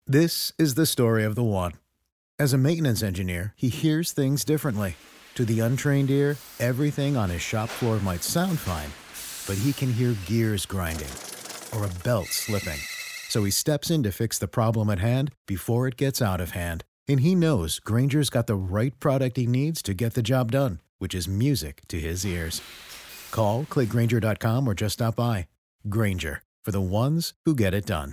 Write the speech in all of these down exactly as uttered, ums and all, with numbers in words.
This is the story of the one. As a maintenance engineer, he hears things differently. To the untrained ear, everything on his shop floor might sound fine, but he can hear gears grinding or a belt slipping. So he steps in to fix the problem at hand before it gets out of hand. And he knows Grainger's got the right product he needs to get the job done, which is music to his ears. Call, click Grainger dot com, or just stop by. Grainger, for the ones who get it done.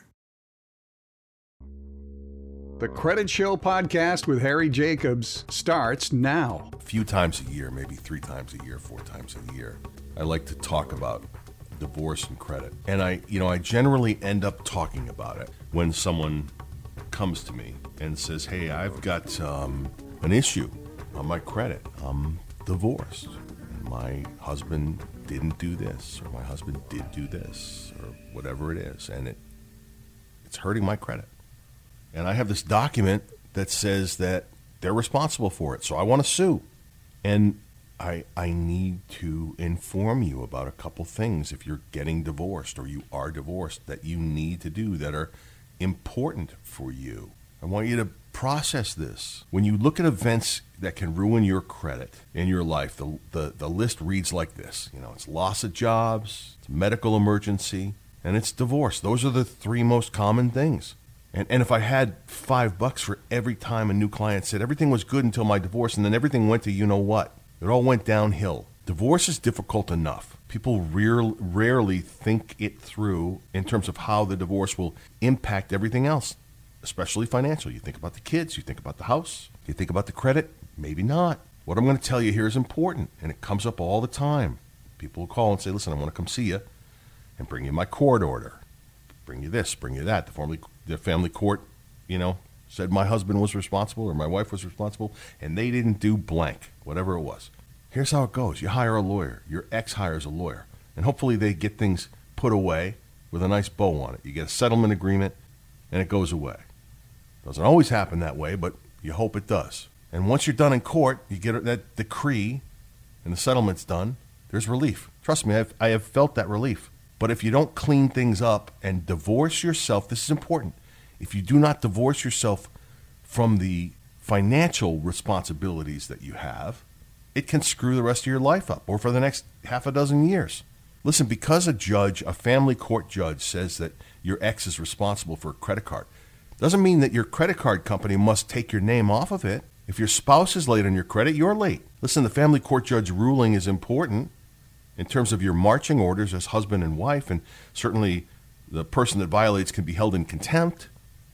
The Credit Show podcast with Harry Jacobs starts now. A few times a year, maybe three times a year, four times a year, I like to talk about divorce and credit. And I, you know, I generally end up talking about it when someone comes to me and says, hey, I've got um, an issue on my credit. I'm divorced. And my husband didn't do this, or my husband did do this, or whatever it is. And it it's hurting my credit. And I have this document that says that they're responsible for it, so I want to sue. And I I need to inform you about a couple things if you're getting divorced or you are divorced that you need to do that are important for you. I want you to process this. When you look at events that can ruin your credit in your life, the the, the list reads like this. You know, it's loss of jobs, it's medical emergency, and it's divorce. Those are the three most common things. And and if I had five bucks for every time a new client said everything was good until my divorce and then everything went to you know what, it all went downhill. Divorce is difficult enough. People rare, rarely think it through in terms of how the divorce will impact everything else, especially financial. You think about the kids, you think about the house, you think about the credit, maybe not. What I'm going to tell you here is important, and it comes up all the time. People will call and say, listen, I want to come see you and bring you my court order. Bring you this, bring you that. The family, the family court, you know, said my husband was responsible or my wife was responsible, and they didn't do blank, whatever it was. Here's how it goes. You hire a lawyer. Your ex hires a lawyer, and hopefully they get things put away with a nice bow on it. You get a settlement agreement, and it goes away. Doesn't always happen that way, but you hope it does. And once you're done in court, you get that decree, and the settlement's done, there's relief. Trust me, I've, I have felt that relief. But if you don't clean things up and divorce yourself, this is important. If you do not divorce yourself from the financial responsibilities that you have, it can screw the rest of your life up or for the next half a dozen years. Listen, because a judge, a family court judge, says that your ex is responsible for a credit card, doesn't mean that your credit card company must take your name off of it. If your spouse is late on your credit, you're late. Listen, the family court judge ruling is important in terms of your marching orders as husband and wife, and certainly the person that violates can be held in contempt.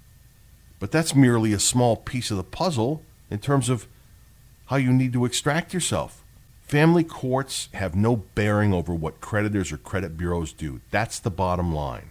But that's merely a small piece of the puzzle in terms of how you need to extract yourself. Family courts have no bearing over what creditors or credit bureaus do. That's the bottom line.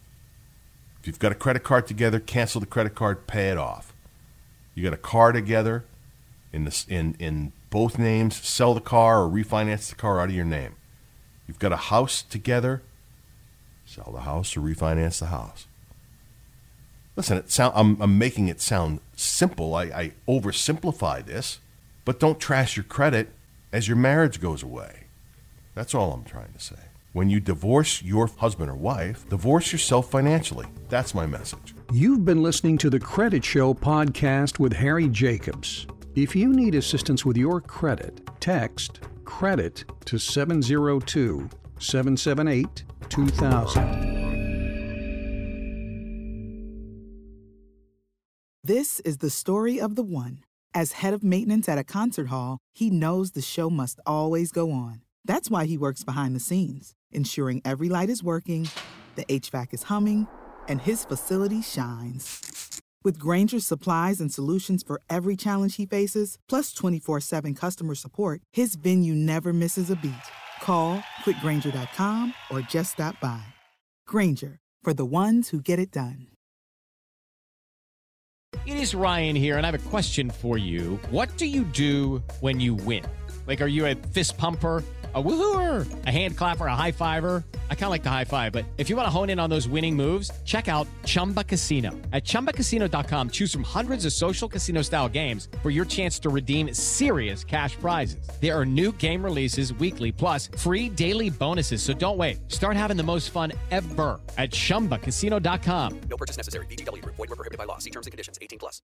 If you've got a credit card together, cancel the credit card, pay it off. You got a car together in the, in in both names, sell the car or refinance the car out of your name. You've got a house together, sell the house or refinance the house. Listen, it sound, I'm, I'm making it sound simple. I, I oversimplify this, but don't trash your credit as your marriage goes away. That's all I'm trying to say. When you divorce your husband or wife, divorce yourself financially. That's my message. You've been listening to the Credit Show podcast with Harry Jacobs. If you need assistance with your credit, text credit to seven zero two, seven seven eight, two thousand. This is the story of the one. As head of maintenance at a concert hall, he knows the show must always go on. That's why he works behind the scenes, ensuring every light is working, the H V A C is humming, and his facility shines. With Grainger's supplies and solutions for every challenge he faces, plus twenty-four seven customer support, his venue never misses a beat. Call quick grainger dot com or just stop by. Grainger, for the ones who get it done. It is Ryan here, and I have a question for you. What do you do when you win? Like, are you a fist pumper? A woohooer, a hand clapper, a high fiver. I kind of like the high five, but if you want to hone in on those winning moves, check out Chumba Casino. At chumba casino dot com, choose from hundreds of social casino style games for your chance to redeem serious cash prizes. There are new game releases weekly, plus free daily bonuses. So don't wait. Start having the most fun ever at chumba casino dot com. No purchase necessary. V G W. Void where prohibited by law. See terms and conditions. eighteen plus.